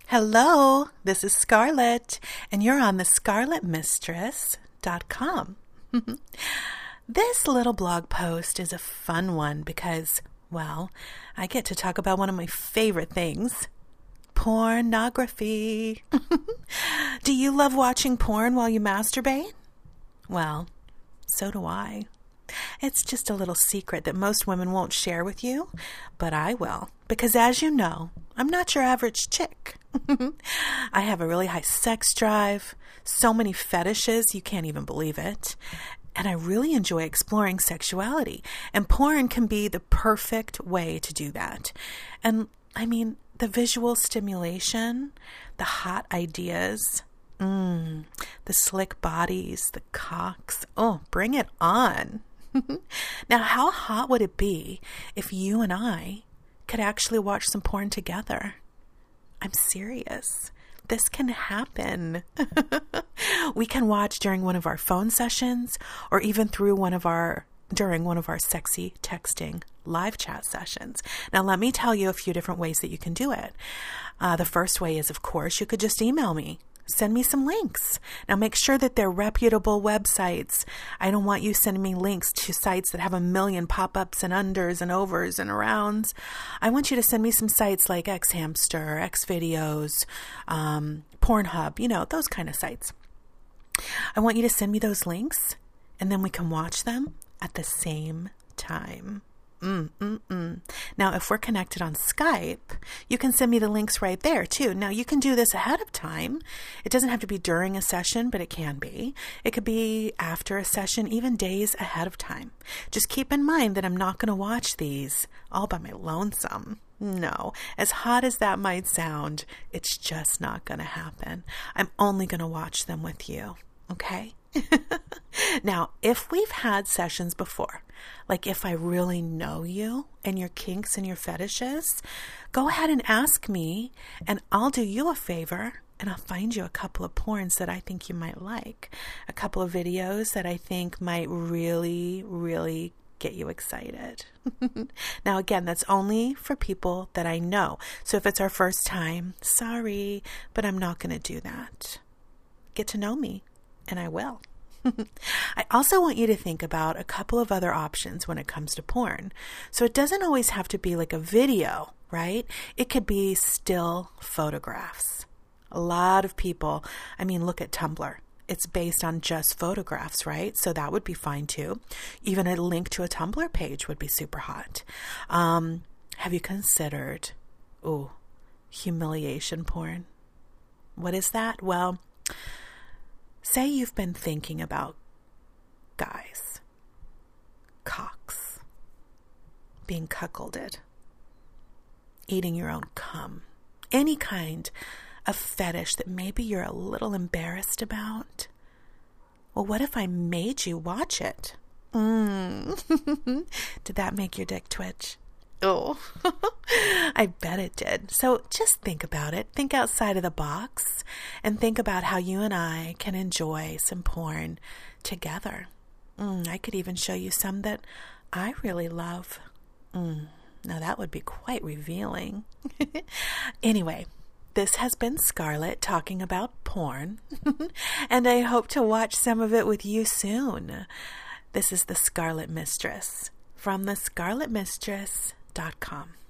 Hello, this is Scarlett, and you're on the ScarlettMistress.com. This little blog post is a fun one because, well, I get to talk about one of my favorite things, pornography. Do you love watching porn while you masturbate? Well, so do I. It's just a little secret that most women won't share with you, but I will, because as you know, I'm not your average chick. I have a really high sex drive, so many fetishes, you can't even believe it, and I really enjoy exploring sexuality, and porn can be the perfect way to do that. And I mean, the visual stimulation, the hot ideas, the slick bodies, the cocks, oh, bring it on. Now, how hot would it be if you and I could actually watch some porn together? I'm serious. This can happen. We can watch during one of our phone sessions or even during one of our sexy texting live chat sessions. Now, let me tell you a few different ways that you can do it. The first way is, of course, you could just email me. Send me some links. Now make sure that they're reputable websites. I don't want you sending me links to sites that have a million pop-ups and unders and overs and arounds. I want you to send me some sites like Xhamster, Xvideos, Pornhub, those kind of sites. I want you to send me those links and then we can watch them at the same time. Now, if we're connected on Skype, you can send me the links right there too. Now, you can do this ahead of time. It doesn't have to be during a session, but it can be. It could be after a session, even days ahead of time. Just keep in mind that I'm not going to watch these all by my lonesome. No, as hot as that might sound, it's just not going to happen. I'm only going to watch them with you. Okay? Now, if we've had sessions before, like if I really know you and your kinks and your fetishes, go ahead and ask me and I'll do you a favor and I'll find you a couple of porns that I think you might like, a couple of videos that I think might really, really get you excited. Now, again, that's only for people that I know. So if it's our first time, sorry, but I'm not going to do that. Get to know me. And I will. I also want you to think about a couple of other options when it comes to porn. So it doesn't always have to be like a video, right? It could be still photographs. A lot of people, look at Tumblr. It's based on just photographs, right? So that would be fine too. Even a link to a Tumblr page would be super hot. Have you considered, humiliation porn? What is that? Well, say you've been thinking about guys, cocks, being cuckolded, eating your own cum, any kind of fetish that maybe you're a little embarrassed about. Well, what if I made you watch it? Did that make your dick twitch? Oh, I bet it did. So just think about it. Think outside of the box and think about how you and I can enjoy some porn together. I could even show you some that I really love. Now that would be quite revealing. Anyway, this has been Scarlett talking about porn, and I hope to watch some of it with you soon. This is the Scarlet Mistress from the ScarlettMistress.com.